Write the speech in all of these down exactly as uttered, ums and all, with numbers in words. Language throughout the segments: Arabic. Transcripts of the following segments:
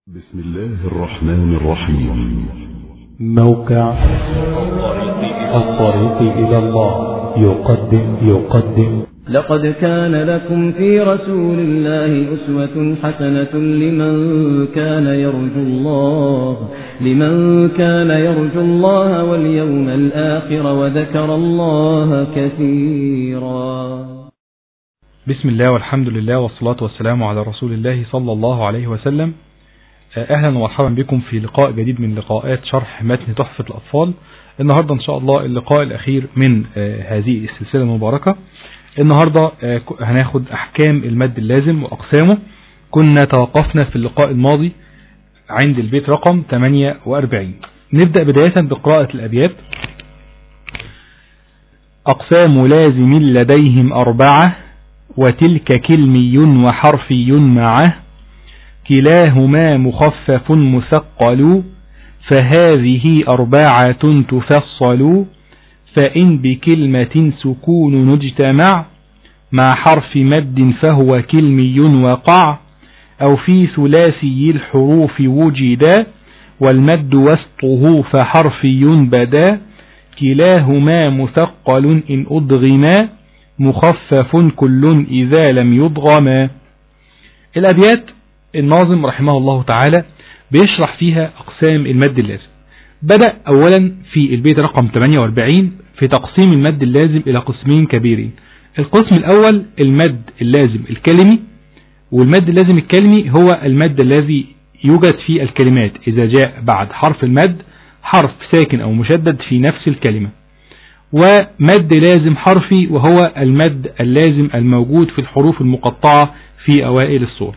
بسم الله الرحمن الرحيم. موقع الطريق إلى الله يقدم يقدم لقد كان لكم في رسول الله أسوة حسنة لمن كان يرجو الله لمن كان يرجو الله واليوم الآخر وذكر الله كثيرا. بسم الله والحمد لله والصلاة والسلام على رسول الله صلى الله عليه وسلم. أهلا ومرحبا بكم في لقاء جديد من لقاءات شرح متن تحفة الأطفال. النهاردة إن شاء الله اللقاء الأخير من هذه السلسلة المباركة. النهاردة هناخد أحكام المد اللازم وأقسامه. كنا توقفنا في اللقاء الماضي عند البيت رقم ثمانية وأربعين. نبدأ بداية بقراءة الأبيات. أقسام لازم لديهم أربعة وتلك كلمي وحرفي معه كلاهما مخفف مثقل فهذه أربعة تفصل فإن بكلمة سكون نجتمع مع حرف مد فهو كلمي وقع أو في ثلاثي الحروف وجدا والمد وسطه فحرفي بدا كلاهما مثقل إن أدغما مخفف كل إذا لم يضغما. الأبيات الناظم رحمه الله تعالى بيشرح فيها أقسام المد اللازم. بدأ أولا في البيت رقم ثمانية وأربعين في تقسيم المد اللازم إلى قسمين كبيرين. القسم الأول المد اللازم الكلمي، والمد اللازم الكلمي هو المد الذي يوجد في الكلمات إذا جاء بعد حرف المد حرف ساكن أو مشدد في نفس الكلمة. ومد لازم حرفي وهو المد اللازم الموجود في الحروف المقطعة في أوائل السور.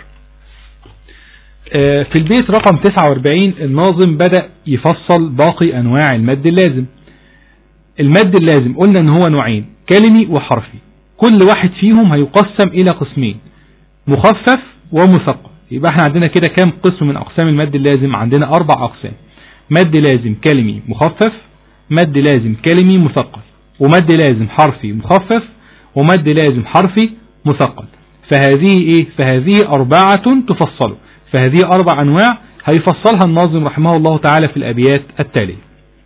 في البيت رقم تسعة وأربعين الناظم بدأ يفصل باقي أنواع المد اللازم. المد اللازم قلنا أن هو نوعين، كلمي وحرفي. كل واحد فيهم هيقسم إلى قسمين، مخفف ومثقل. يبقى احنا عندنا كده كام قسم من أقسام المد اللازم؟ عندنا أربع أقسام: مد لازم كلمي مخفف، مد لازم كلمي مثقل، ومد لازم حرفي مخفف، ومد لازم حرفي مثقل. فهذه ايه؟ فهذه أربعة تفصل. فهذه أربع أنواع هيفصلها الناظم رحمه الله تعالى في الأبيات التالية.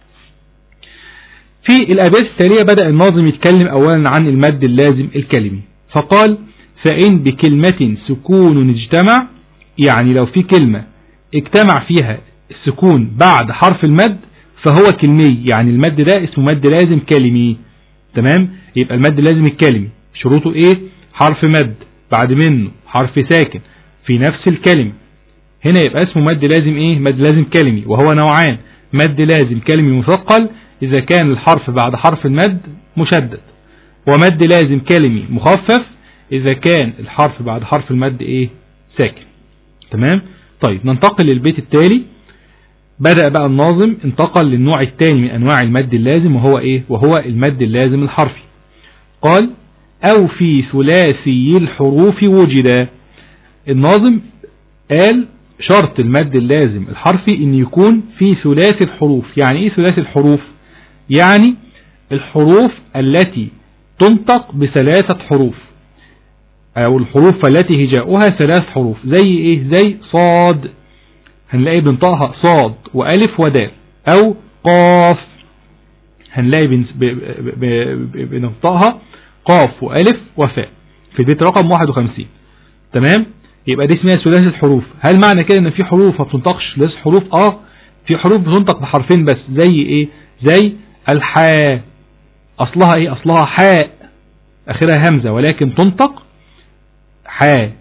في الأبيات التالية بدأ الناظم يتكلم أولا عن المد اللازم الكلمي، فقال: فإن بكلمة سكون اجتمع، يعني لو في كلمة اجتمع فيها السكون بعد حرف المد فهو كلمي، يعني المد ده اسمه مد لازم كلمي. تمام؟ يبقى المد اللازم الكلمي شروطه ايه؟ حرف مد بعد منه حرف ساكن في نفس الكلمة، هنا يبقى اسمه مد لازم ايه؟ مد لازم كلمي، وهو نوعان: مد لازم كلمي مثقل اذا كان الحرف بعد حرف المد مشدد، ومد لازم كلمي مخفف اذا كان الحرف بعد حرف المد ايه؟ ساكن. تمام؟ طيب ننتقل للبيت التالي. بدأ بقى الناظم انتقل للنوع الثاني من انواع المد اللازم، وهو ايه؟ وهو المد اللازم الحرفي. قال: او في ثلاثي الحروف وجدا. الناظم قال شرط المد اللازم الحرفي ان يكون في ثلاثي الحروف. يعني ايه ثلاثي الحروف؟ يعني الحروف التي تنطق بثلاثة حروف، او الحروف التي هجاؤها ثلاث حروف. زي ايه؟ زي صاد، هنلاقي بنطقها صاد والف ودال، او قاف هنلاقي بنطقها قاف والف وفاء في البيت رقم واحد وخمسين. تمام؟ يبقى دي اسمها ثلاثي الحروف. هل معنى كده ان في حروف ما بتنطقش ثلاث حروف؟ اه في حروف بتنطق بحرفين بس. زي ايه؟ زي الحاء، اصلها ايه؟ اصلها حاء اخرها همزة، ولكن تنطق حاء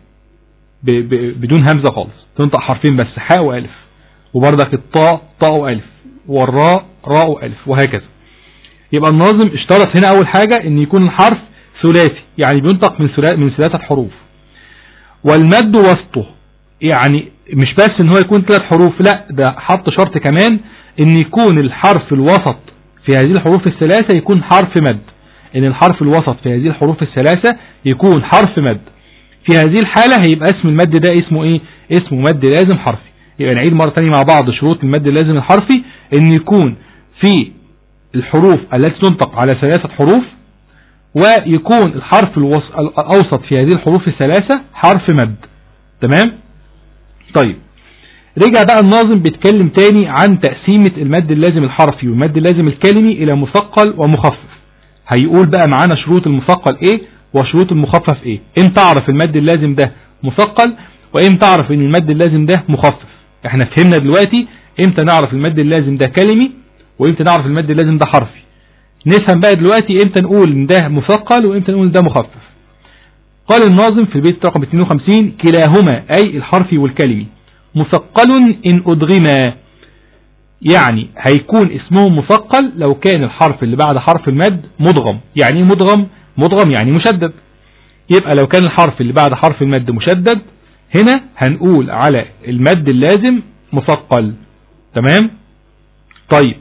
بدون همزة خالص، تنطق حرفين بس، حاء والف. وبرضك الطاء طاء والف، والراء راء والف، وهكذا. يبقى الناظم اشترط هنا اول حاجة ان يكون الحرف ثلاثي، يعني بينطق من من ثلاثة حروف. والمد وسطه، يعني مش بس ان هو يكون ثلاث حروف، لا ده حط شرط كمان ان يكون الحرف الوسط في هذه الحروف الثلاثة يكون حرف مد، ان الحرف الوسط في هذه الحروف الثلاثة يكون حرف مد. في هذه الحالة هيبقى اسم المد ده اسمه ايه؟ اسمه مد لازم حرفي. يبقى نعيد مرة تانية مع بعض شروط المد اللازم الحرفي: ان يكون في الحروف التي تنطق على ثلاثة حروف، ويكون الحرف الأوسط في هذه الحروف الثلاثة حرف مد. تمام؟ طيب رجع بقى الناظم بيتكلم تاني عن تقسيمة المد اللازم الحرفي والمد اللازم الكلمي الى مثقل ومخفف. هيقول بقى معانا شروط المثقل ايه وشروط المخفف ايه. امتى اعرف المد اللازم ده مثقل وامتى اعرف ان المد اللازم ده مخفف. احنا فهمنا دلوقتي امتى نعرف المد اللازم ده كلمي وامتى نعرف المد اللازم ده حرفي. نفهم بقى دلوقتي امتى نقول ان ده مثقل وامتى نقول ده مخفف. قال الناظم في البيت رقم اثنين وخمسين: كلاهما أي الحرفي والكلمي مثقل إن أدغما، يعني هيكون اسمه مثقل لو كان الحرف اللي بعد حرف المد مدغم. يعني مدغم مدغم يعني مشدد. يبقى لو كان الحرف اللي بعد حرف المد مشدد هنا هنقول على المد اللازم مثقل. تمام. طيب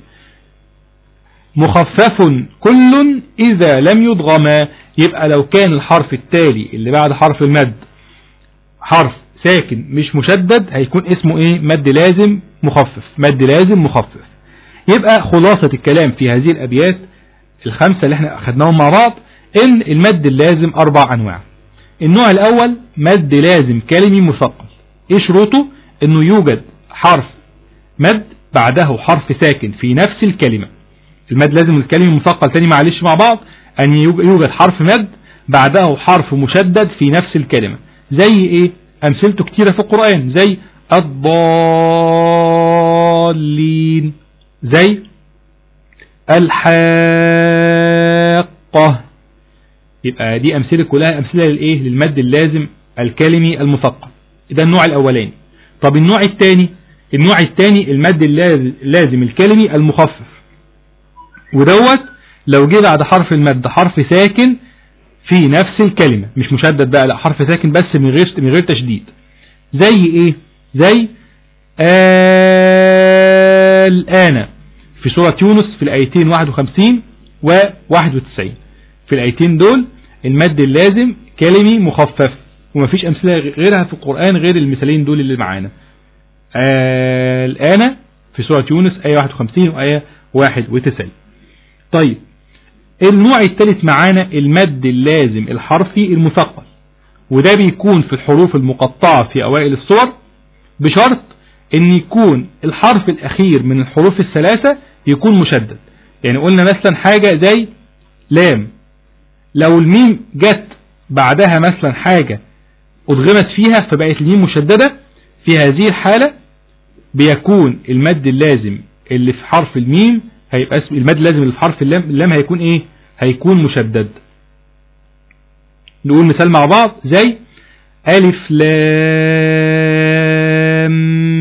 مخفف كل إذا لم يدغما، يبقى لو كان الحرف التالي اللي بعد حرف المد حرف ساكن مش مشدد هيكون اسمه ايه؟ مد لازم مخفف. مد لازم مخفف. يبقى خلاصة الكلام في هذه الأبيات الخمسة اللي احنا أخذناهم مع بعض ان المد اللازم أربع أنواع. النوع الأول مد لازم كلمي مثقل. ايه شروطه؟ انه يوجد حرف مد بعده حرف ساكن في نفس الكلمة. المد لازم الكلمي مثقل تاني معلش مع بعض أن يوجد حرف مد بعده حرف مشدد في نفس الكلمة. زي إيه؟ أمثلته كتيرة في القرآن، زي الضالين، زي الحاقة. يبقى دي أمثلة كلها أمثلة للإيه؟ للمد اللازم الكلمي المثقل. ده النوع الأولاني. طب النوع الثاني، النوع الثاني المد اللازم الكلمي المخفف، ودوت لو جه بعد حرف المد حرف ساكن في نفس الكلمة مش مشدد بقى، لا حرف ساكن بس من غير من غير تشديد. زي ايه؟ زي الآن في سورة يونس في الآيتين واحد وخمسين و واحد وتسعين. في الآيتين دول المد اللازم كلمي مخفف ومفيش أمثلة غيرها في القرآن غير المثالين دول اللي معانا. الآن في سورة يونس آية واحد وخمسين وآية واحد وتسعين. طيب النوع الثالث معانا المد اللازم الحرفي المثقل، وده بيكون في الحروف المقطعة في أوائل الصور بشرط ان يكون الحرف الأخير من الحروف الثلاثة يكون مشدد. يعني قلنا مثلا حاجة زي لام، لو الميم جت بعدها مثلا حاجة أدغمت فيها فبقت الميم مشددة، في هذه الحالة بيكون المد اللازم اللي في حرف الميم هيبقى اسم المد اللازم اللي في حرف اللام اللام هيكون ايه؟ هيكون مشدد. نقول مثال مع بعض زي ألف لام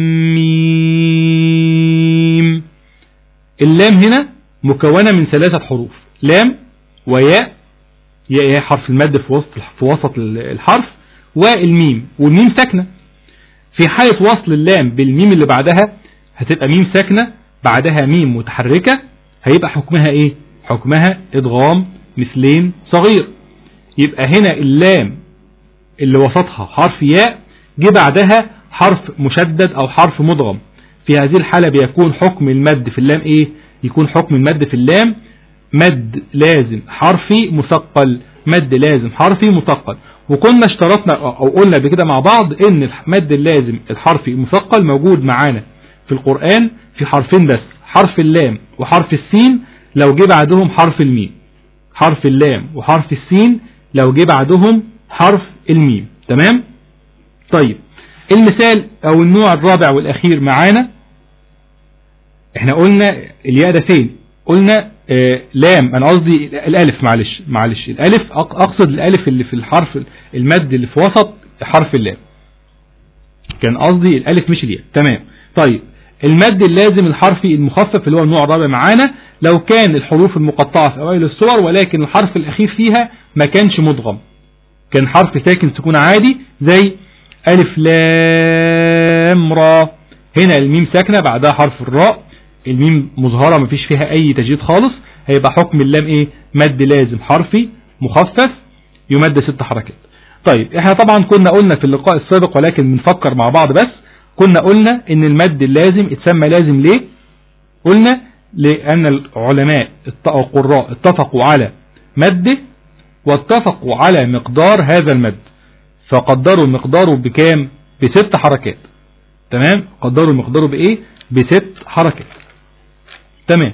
ميم. اللام هنا مكونة من ثلاثة حروف، لام وياء، ياء حرف المد في وسط في وسط الحرف، والميم، والميم ساكنة. في حالة وصل اللام بالميم اللي بعدها هتبقى ميم ساكنة بعدها ميم متحركة، هيبقى حكمها ايه؟ حكمها ادغام مثلين صغير. يبقى هنا اللام اللي وسطها حرف ياء جه بعدها حرف مشدد او حرف مدغم، في هذه الحالة بيكون حكم المد في اللام ايه؟ يكون حكم المد في اللام مد لازم حرفي مثقل. مد لازم حرفي مثقل. وكنا اشترطنا او قلنا بكده مع بعض ان المد اللازم الحرفي المثقل موجود معانا في القرآن في حرفين بس، حرف اللام وحرف السين لو جه بعدهم حرف الميم. حرف اللام وحرف السين لو جه بعدهم حرف الميم. تمام؟ طيب المثال او النوع الرابع والاخير معانا، احنا قلنا الياء ده فين؟ قلنا آه لام، انا قصدي الالف، معلش معلش الالف، اقصد الالف اللي في الحرف المد اللي في وسط حرف اللام، كان قصدي الالف مش الياء. تمام. طيب المد اللازم الحرفي المخفف اللي هو النوع الرابع معانا لو كان الحروف المقطعة في اوائل الصور ولكن الحرف الاخير فيها ما كانش مدغم، كان حرف ساكن سكون عادي زي ألف لام را. هنا الميم ساكنة بعدها حرف الراء، الميم مظهرة مفيش فيها أي تجديد خالص، هيبقى حكم اللام إيه؟ مد لازم حرفي مخفف يمد ست حركات. طيب احنا طبعا كنا قلنا في اللقاء السابق ولكن بنفكر مع بعض بس، كنا قلنا ان المد اللازم اتسمى لازم ليه؟ قلنا لأن العلماء القراء اتفقوا على مده واتفقوا على مقدار هذا المد، فقدروا مقداره بكام؟ بست حركات. تمام. قدروا مقداره بايه؟ بست حركات. تمام.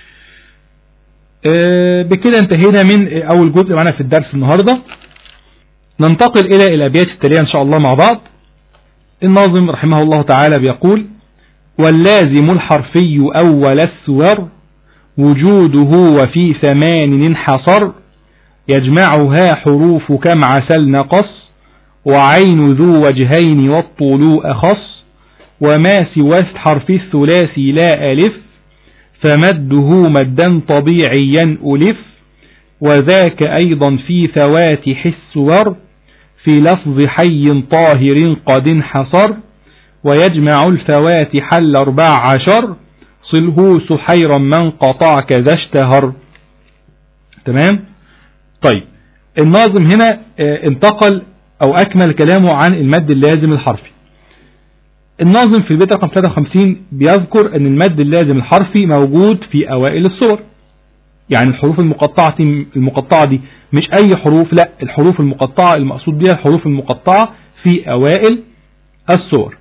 آه بكده انتهينا من اول جزء معنا في الدرس النهاردة. ننتقل الى الابيات التالية ان شاء الله مع بعض. الناظم رحمه الله تعالى بيقول: واللازم الحرفي اول السور وجوده وفي ثمان انحصر يجمعها حروف كم عسل نقص وعين ذو وجهين والطول أخص وما سوى حرف الثلاثي لا ألف فمده مدا طبيعيا ألف وذاك أيضا في ثواتح السور في لفظ حي طاهر قد انحصر ويجمع الفواتح الأربع عشر صله سحيرا من قطع كذا اشتهر. تمام. طيب الناظم هنا انتقل او اكمل كلامه عن المد اللازم الحرفي. الناظم في البيت رقم ثلاثة وخمسين بيذكر ان المد اللازم الحرفي موجود في اوائل الصور. يعني الحروف المقطعة المقطعة دي مش اي حروف، لا، الحروف المقطعة المقصود بها الحروف المقطعة في اوائل الصور.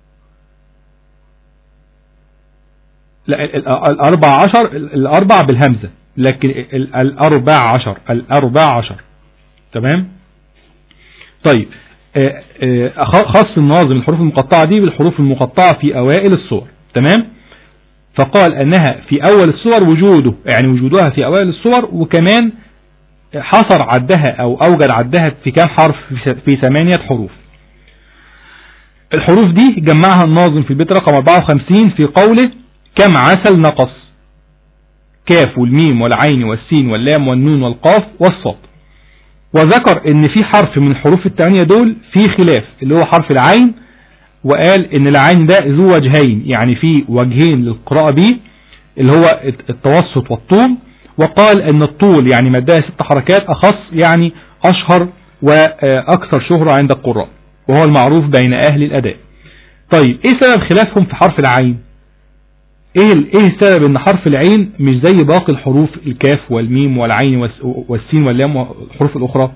لا الاربع عشر، الاربع بالهمزة، لكن الاربع عشر الاربع عشر. تمام. طيب خص الناظم الحروف المقطعة دي بالحروف المقطعة في اوائل الصور. تمام. فقال انها في اول الصور وجوده، يعني وجودها في اوائل الصور، وكمان حصر عدها او اوجد عدها في كام حرف؟ في ثمانية حروف. الحروف دي جمعها الناظم في البيت رقم أربعة وخمسين في قوله: كم عسل نقص، كاف والميم والعين والسين واللام والنون والقاف والصاد. وذكر ان في حرف من الحروف الثمانية دول في خلاف، اللي هو حرف العين، وقال ان العين ده ذو وجهين، يعني في وجهين للقراءة به، اللي هو التوسط والطول. وقال ان الطول يعني مدها ست حركات اخص، يعني اشهر واكثر شهرة عند القراء، وهو المعروف بين اهل الاداء. طيب ايه سبب خلافهم في حرف العين؟ ايه ايه السبب ان حرف العين مش زي باقي الحروف الكاف والميم والعين والسين واللام والحروف الاخرى؟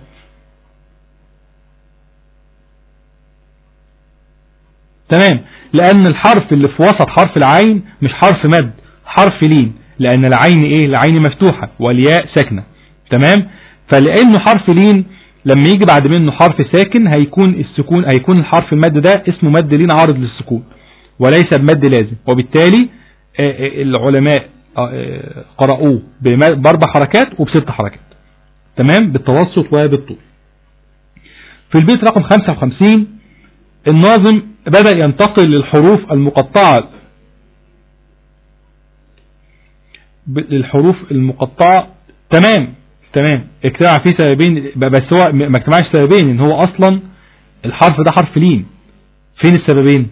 تمام. لان الحرف اللي في وسط حرف العين مش حرف مد، حرف لين، لان العين ايه؟ العين مفتوحة والياء ساكنة. تمام. فلانه حرف لين لما يجي بعد منه حرف ساكن هيكون السكون، هيكون الحرف المد ده اسمه مد لين عارض للسكون وليس بمد لازم، وبالتالي العلماء قرأوه باربع حركات وبست حركات. تمام. بالتوسط وبالطول. في البيت رقم خمسة وخمسين الناظم بدأ ينتقل للحروف المقطعة للحروف المقطعة. تمام. تمام. اجتمع فيه سببين، بس هو ما اجتمعش سببين، ان هو اصلا الحرف ده حرف لين. فين السببين؟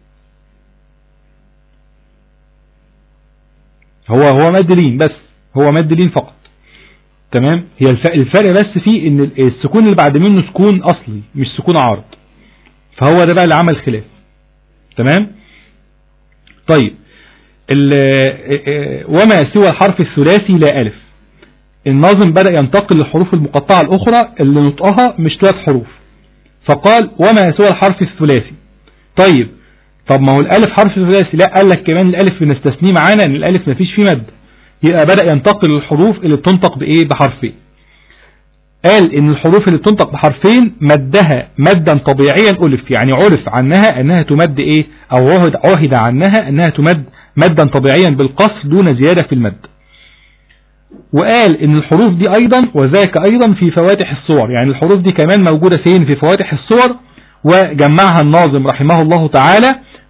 هو هو مد لين، بس هو مد لين فقط. تمام. هي الفرق بس فيه ان السكون اللي بعد منه سكون اصلي مش سكون عارض، فهو ده بقى اللي عمل خلاف. تمام. طيب وما سوى الحرف الثلاثي لا ألف، الناظم بدأ ينتقل للحروف المقطعة الأخرى اللي نطقها مش ثلاث حروف، فقال وما سوى الحرف الثلاثي. طيب طب ما هو الألف حرف ثلاثي، لا، قال لك كمان الألف بنستثنيه معانا ان الألف مفيش فيه مد، يبقى بدأ ينتقل للحروف اللي بتنطق بإيه؟ بحرفين. قال ان الحروف اللي بتنطق بحرفين مدها مدا طبيعيا ألف، يعني عرف عنها انها تمد ايه، او عهد, عهد عنها انها تمد مدا طبيعيا بالقصر دون زيادة في المد. وقال ان الحروف دي ايضا وذاك ايضا في فواتح الصور، يعني الحروف دي كمان موجودة فين؟ في فواتح الصور. وجمعها الناظم رحمه الله تعالى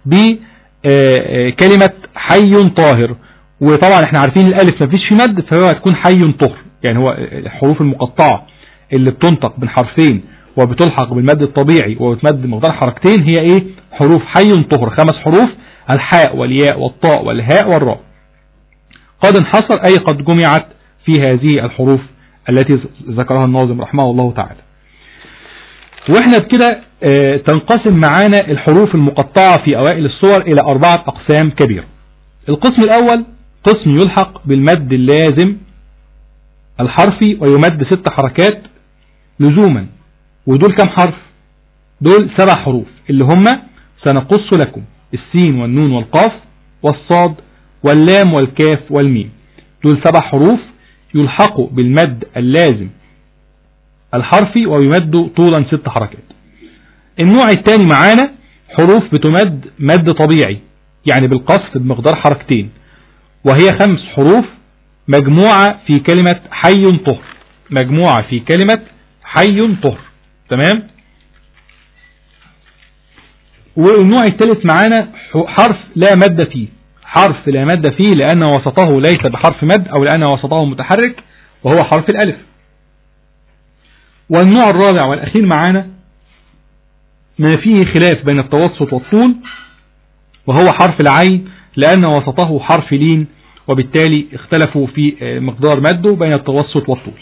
بكلمة حي طاهر. وطبعا احنا عارفين الالف مفيش في مد، فهو هتكون حي طهر، يعني هو الحروف المقطعة اللي بتنطق بين حرفين وبتلحق بالمد الطبيعي وبتمد مقدار حركتين هي ايه؟ حروف حي طهر، خمس حروف: الحاء والياء والطاء والهاء والراء. قد انحصر أي قد جمعت في هذه الحروف التي ذكرها الناظم رحمه الله تعالى. واحنا بكده اه تنقسم معانا الحروف المقطعة في أوائل الصور إلى أربعة أقسام كبيرة. القسم الأول قسم يلحق بالمد اللازم الحرفي ويمد ست حركات لزوما. ودول كم حرف؟ دول سبع حروف اللي هم سنقص لكم السين والنون والقاف والصاد واللام والكاف والميم. دول سبع حروف يلحقوا بالمد اللازم الحرفي ويمدوا طولا ست حركات. النوع الثاني معانا حروف بتمد مد طبيعي، يعني بالقصف بمقدار حركتين، وهي خمس حروف مجموعة في كلمة حي طهر، مجموعة في كلمة حي طهر. تمام. والنوع الثالث معانا حرف لا مد فيه، حرف لا مد فيه لأن وسطه ليس بحرف مد أو لأن وسطه متحرك وهو حرف الألف. والنوع الرابع والأخير معانا ما فيه خلاف بين التوسط والطول، وهو حرف العين لأن وسطه حرف لين، وبالتالي اختلفوا في مقدار مده بين التوسط والطول.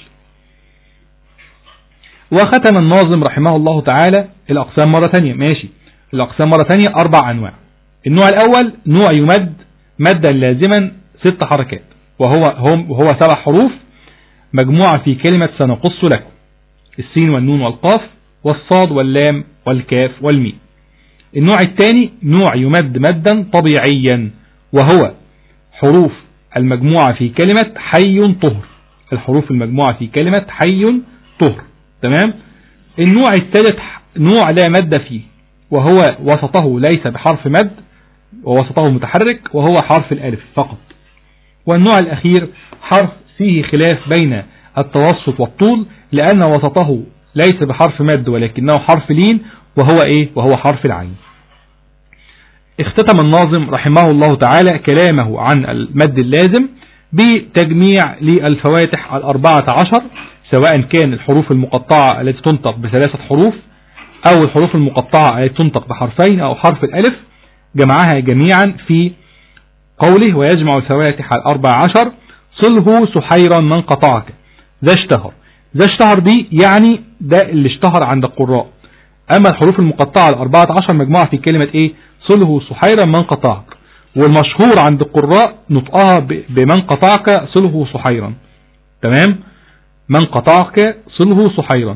وختم الناظم رحمه الله تعالى الأقسام مرة ثانية. ماشي، الأقسام مرة ثانية أربع أنواع. النوع الأول نوع يمد مدا لازما ست حركات، وهو هم وهو سبع حروف مجموعة في كلمة سنقص لكم، السين والنون والقاف والصاد واللام والكاف والميم. النوع الثاني نوع يمد مدا طبيعيا، وهو حروف المجموعة في كلمة حي طهر، الحروف المجموعة في كلمة حي طهر. تمام. النوع الثالث نوع لا مد فيه، وهو وسطه ليس بحرف مد ووسطه متحرك وهو حرف الألف فقط. والنوع الأخير حرف فيه خلاف بين التوسط والطول لأن وسطه ليس بحرف مد ولكنه حرف لين، وهو إيه؟ وهو حرف العين. اختتم الناظم رحمه الله تعالى كلامه عن المد اللازم بتجميع للفواتح الأربعة عشر، سواء كان الحروف المقطعة التي تنطق بثلاثة حروف أو الحروف المقطعة التي تنطق بحرفين أو حرف الألف، جمعها جميعا في قوله ويجمع الفواتح الأربع عشر صله سحيرا من قطعك ذا اشتهر. ذا اشتهر دي يعني ده اللي اشتهر عند القراء. أما الحروف المقطعة الأربعة عشر مجموعة في كلمة إيه؟ صله سحيرا من قطعك، والمشهور عند القراء نطقها بمن قطعك صله سحيرا. تمام. من قطعك صله سحيرا.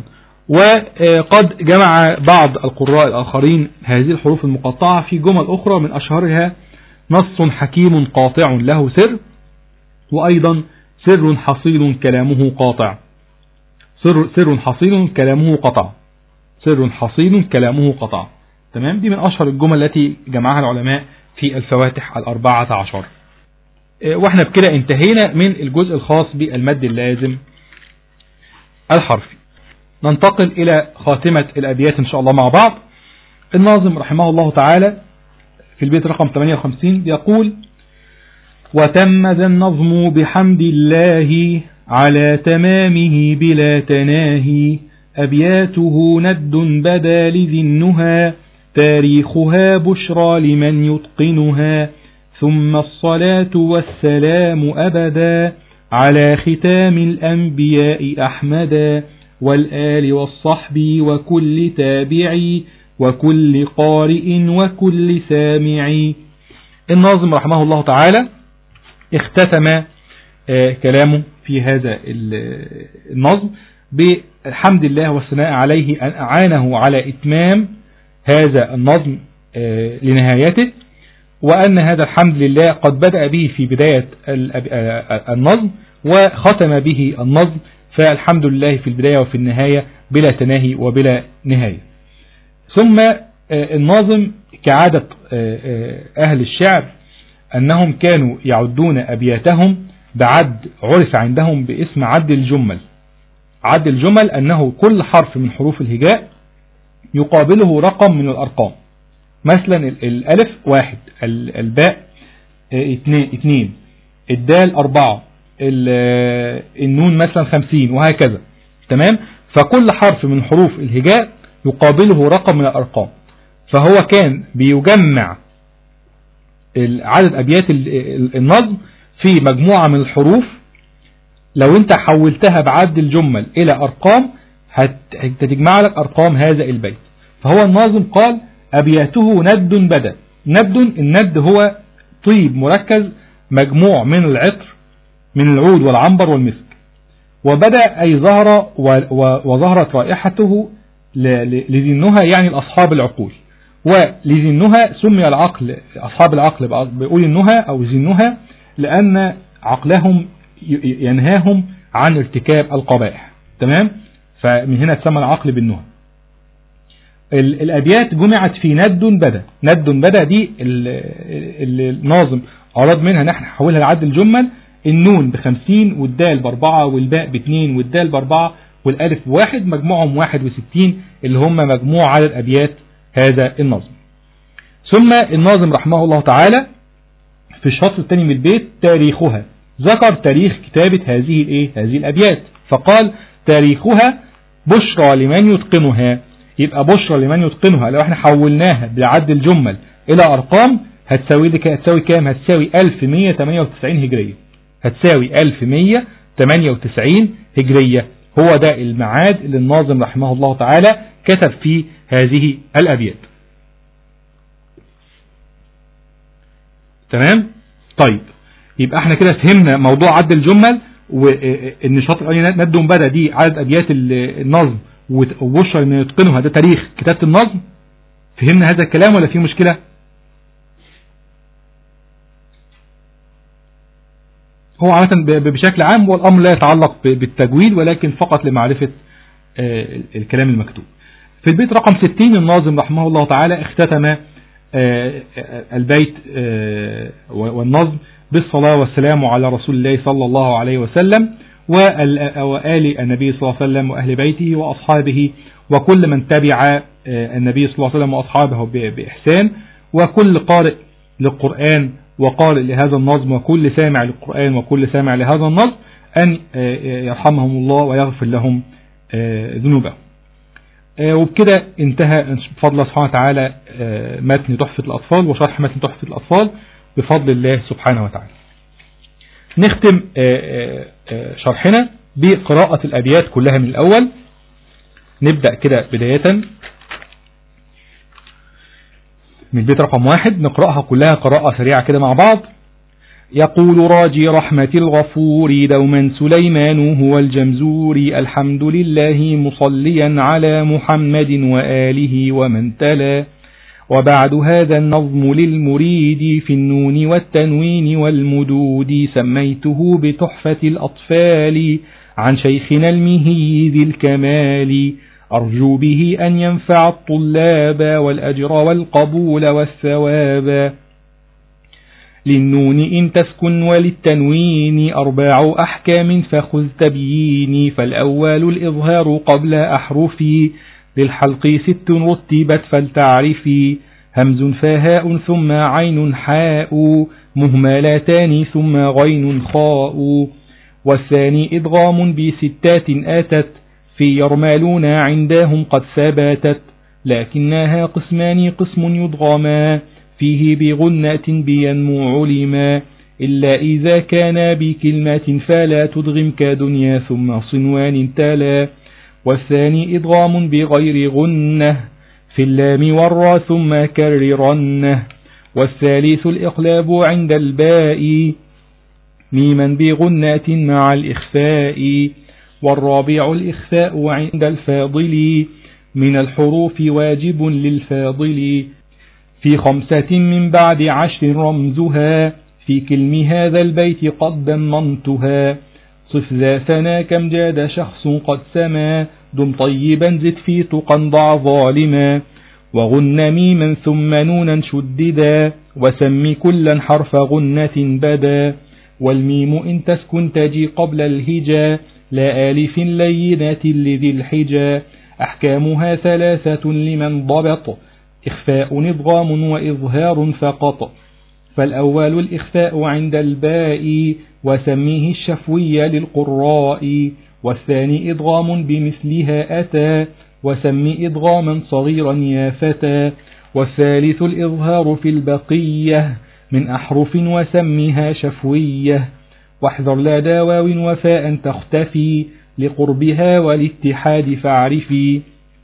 وقد جمع بعض القراء الآخرين هذه الحروف المقطعة في جمل أخرى، من أشهرها نص حكيم قاطع له سر، وأيضا سر حصيل كلامه قاطع، سر, سر حصيل كلامه قطع، سر حصيل كلامه قطع. تمام. دي من أشهر الجمل التي جمعها العلماء في الفواتح الأربعة عشر. واحنا بكده انتهينا من الجزء الخاص بالمد اللازم الحرفي. ننتقل إلى خاتمة الأبيات إن شاء الله مع بعض. الناظم رحمه الله تعالى في البيت رقم ثمانية وخمسين يقول: وتم ذا النظم بحمد الله على تمامه بلا تناهي، أبياته ند بدا لذي النهى، تاريخها بشرى لمن يتقنها، ثم الصلاة والسلام أبدا على ختام الأنبياء أحمدا، والآل والصحب وكل تابعي وكل قارئ وكل سامعي. الناظم رحمه الله تعالى اختتم كلامه في هذا النظم بالحمد لله والثناء عليه أن أعانه على إتمام هذا النظم لنهايته، وأن هذا الحمد لله قد بدأ به في بداية النظم وختم به النظم، فالحمد لله في البداية وفي النهاية بلا تناهي وبلا نهاية. ثم الناظم كعادة أهل الشعر أنهم كانوا يعدون أبياتهم بعد عرف عندهم باسم عد الجمل. عد الجمل أنه كل حرف من حروف الهجاء يقابله رقم من الأرقام، مثلا الألف واحد، الباء اثنين، الدال أربعة، النون مثلا خمسين، وهكذا. تمام. فكل حرف من حروف الهجاء يقابله رقم من الأرقام، فهو كان بيجمع عدد أبيات النظم في مجموعة من الحروف. لو انت حولتها بعد الجمل إلى أرقام هتجمع لك أرقام هذا البيت. فهو الناظم قال أبياته ند بدا. ند، الند هو طيب مركز مجموع من العطر من العود والعنبر والمسك، وبدأ أي ظهر وظهرت رائحته لذي النهى يعني الأصحاب العقول، ولزنها سمي العقل، أصحاب العقل بيقول النهى أو زنها لأن عقلهم ينهاهم عن ارتكاب القبائح. تمام؟ فمن هنا تسمى العقل بالنهى. الأبيات جمعت في ند بدا. ند بدا دي اللي الناظم أراد منها نحن نحولها لعد الجمل. النون بخمسين والدال باربعة والباء باثنين والدال باربعة والالف بواحد، مجموعهم واحد وستين اللي هم مجموع عدد أبيات هذا النظم. ثم الناظم رحمه الله تعالى في الشطر الثاني من البيت تاريخها، ذكر تاريخ كتابة هذه الايه هذه الأبيات، فقال تاريخها بشرى لمن يتقنها. يبقى بشرى لمن يتقنها لو احنا حولناها بعد الجمل إلى أرقام هتساوي لك هتساوي كام؟ هتساوي ألف ومئة وثمانية وتسعين هجرية. هتساوي ألف ومئة وثمانية وتسعين هجرية. هو ده الميعاد اللي الناظم رحمه الله تعالى كتب فيه هذه الأبيات. تمام؟ طيب يبقى احنا كده فهمنا موضوع عد الجمل، وان شاطر ند بدا دي عدد أبيات النظم، وبشر ان يتقنها ده تاريخ كتابة النظم. فهمنا هذا الكلام ولا في مشكلة؟ هو عامة بشكل عام هو الأمر لا يتعلق بالتجويد ولكن فقط لمعرفة الكلام المكتوب. في البيت رقم ستين الناظم رحمه الله تعالى اختتم البيت والنظم بالصلاة والسلام على رسول الله صلى الله عليه وسلم وآل النبي صلى الله عليه وسلم وأهل بيته وأصحابه وكل من تبع النبي صلى الله عليه وسلم وأصحابه بإحسان، وكل قارئ للقرآن وقارئ لهذا النظم وكل سامع للقرآن وكل سامع لهذا النظم أن يرحمهم الله ويغفر لهم ذنوبهم. وبكده انتهى بفضل الله سبحانه وتعالى متن تحفة الأطفال وشرح متن تحفة الأطفال بفضل الله سبحانه وتعالى. نختم شرحنا بقراءة الأبيات كلها من الأول. نبدأ كده بداية من البيت رقم واحد، نقرأها كلها قراءة سريعة كده مع بعض. يقول راجي رحمة الغفور دوما سليمان هو الجمزوري الحمد لله مصليا على محمد وآله ومن تلا. وبعد هذا النظم للمريد في النون والتنوين والمدود سميته بتحفة الأطفال عن شيخنا المهي ذي الكمال أرجو به أن ينفع الطلاب والأجر والقبول والثواب. للنون إن تسكن وللتنوين أربع أحكام فخذ تبييني فالأول الإظهار قبل أحرفي للحلق ست رتبت فلتعرفي همز فهاء ثم عين حاء مهملتان ثم غين خاء. والثاني إدغام بستات آتت في يرمالون عندهم قد ثبتت لكنها قسمان قسم يدغما فيه بغنة بينمو علما إلا إذا كان بكلمة فلا تدغم كدنيا ثم صنوان تلا. والثاني إدغام بغير غنة في اللام والراء ثم كررنه. والثالث الإقلاب عند الباء ميما بغنة مع الإخفاء. والرابع الإخفاء عند الفاضل من الحروف واجب للفاضل في خمسة من بعد عشر رمزها في كلم هذا البيت قد ضمنتها. صف ذا ثنا كم جاد شخص قد سما دم طيبا زد في تقى ضع ظالما. وغن ميما ثم نونا شددا وسم كلا حرف غنة بدا. والميم إن تسكن تجي قبل الهجا لا آلف لينة لذي الحجا. أحكامها ثلاثة لمن ضبط إخفاء إضغام وإظهار فقط. فالأول الإخفاء عند الباء وسميه الشفوي للقراء. والثاني إضغام بمثلها أتى وسمي إضغاما صغيرا يا فتى. والثالث الإظهار في البقية من أحرف وسمها شفوية. واحذر لا داواو وفاء تختفي لقربها والاتحاد فاعرفي.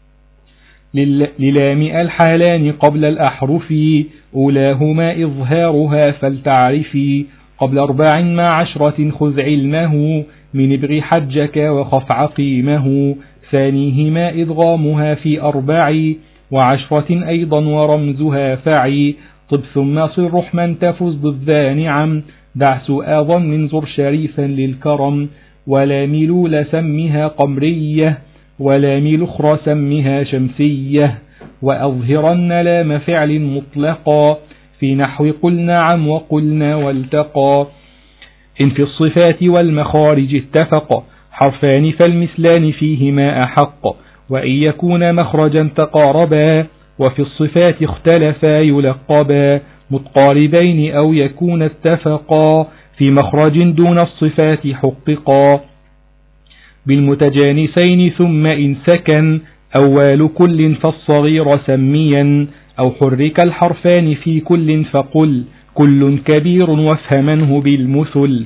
للام الحالان قبل الأحرف أولاهما إظهارها فلتعرفي. قبل أربع مع عشرة خذ علمه من ابغ حجك وخف عقيمه. ثانيهما إضغامها في أربع وعشرة أيضا ورمزها فعي. طب ثم صر رحما تفز ضد نعم، دع سوء ظن زر شريفا للكرم. ولا ميلول سمها قمرية، ولا ميل أخرى سمها شمسية. وأظهرن لام فعل مطلقا في نحو قل نعم وقلنا والتقى. إن في الصفات والمخارج اتفق حرفان فالمثلان فيهما أحق. وإن يكون مخرجا تقاربا وفي الصفات اختلفا يلقبا. متقاربين أو يكون اتفقا في مخرج دون الصفات حققا. بالمتجانسين ثم إن سكن أول كل فالصغير سميا. أو حرك الحرفان في كل فقل كل كبير وافهمنه بالمثل.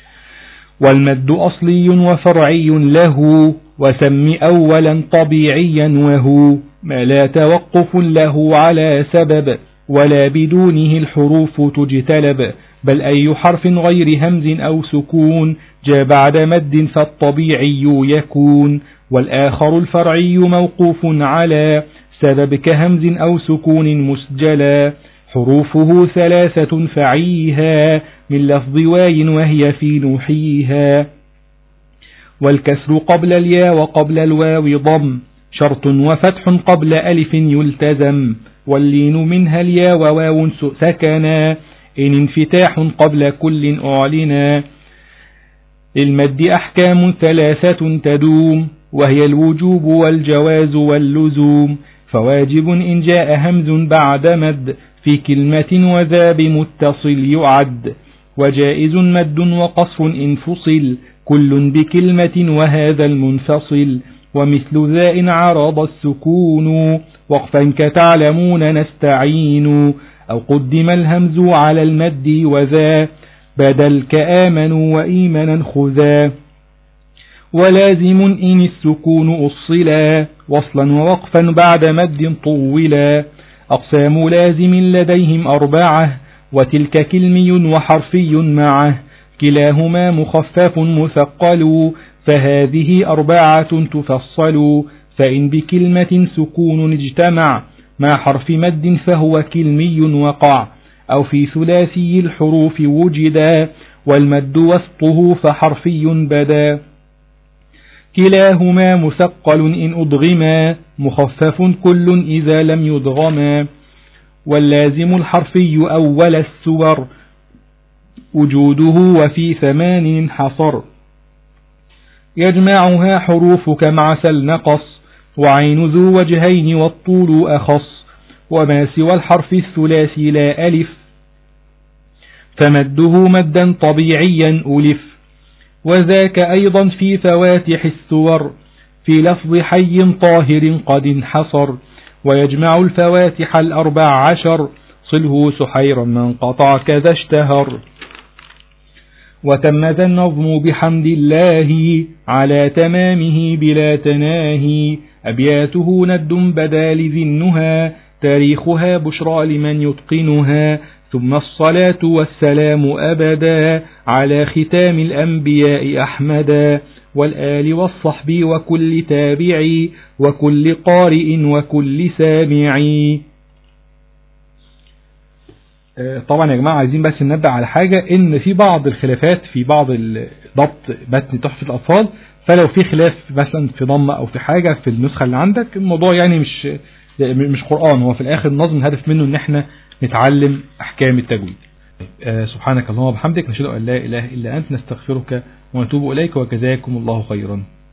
والمد أصلي وفرعي له وسم أولا طبيعيا وهو ما لا توقف له على سبب ولا بدونه الحروف تجتلب. بل أي حرف غير همز أو سكون جاء بعد مد فالطبيعي يكون. والآخر الفرعي موقوف على سبب كهمز أو سكون مسجلا. حروفه ثلاثة فعيها من لفظ واي وهي في نوحيها. والكسر قبل الياء وقبل الواو ضم شرط وفتح قبل ألف يلتزم. واللين منها الياء وواو سكنا إن انفتاح قبل كل أعلنا. للمد أحكام ثلاثة تدوم وهي الوجوب والجواز واللزوم. فواجب إن جاء همز بعد مد في كلمة وذا بمتصل يعد. وجائز مد وقصف إن فصل كل بكلمة وهذا المنفصل. ومثل ذا إن عرض السكون وقفا كتعلمون نستعين. أو قدم الهمز على المد وذا بدل كآمنوا وإيمنا خذا. ولازم إن السكون أصلا وصلا ووقفا بعد مد طولا. أقسام لازم لديهم أربعة وتلك كلمي وحرفي معه. كلاهما مخفف مثقل فهذه أربعة تفصل. فإن بكلمة سكون اجتمع مع حرف مد فهو كلمي وقع. أو في ثلاثي الحروف وجدا والمد وسطه فحرفي بدا. كلاهما مثقل إن أضغما مخفف كل إذا لم يضغما. واللازم الحرفي أول السور وجوده وفي ثمان انحصر. يجمعها حروفك مع سل نقص وعين ذو وجهين والطول أخص. وما سوى الحرف الثلاثي لا ألف فمده مدا طبيعيا ألف. وذاك أيضا في فواتح السور في لفظ حي طاهر قد انحصر. ويجمع الفواتح الأربع عشر صله سحيرا من قطع كذا اشتهر. وتم ذا النظم بحمد الله على تمامه بلا تناهي. أبياته ند بدا لذنها تاريخها بشرى لمن يتقنها. ثم الصلاة والسلام أبدا على ختام الأنبياء أحمدا. والآل والصحب وكل تابعي وكل قارئ وكل سامعي. طبعا يا جماعة عايزين بس ننبه على حاجة ان في بعض الخلافات في بعض ضبط متن تحفة الأطفال. فلو في خلاف مثلا في ضمة او في حاجة في النسخة اللي عندك الموضوع يعني مش مش قرآن. هو في الاخر النظم الهدف منه ان احنا نتعلم احكام التجويد. آه سبحانك اللهم وبحمدك نشهد ان لا اله الا انت نستغفرك ونتوب اليك وجزاكم الله خيرا.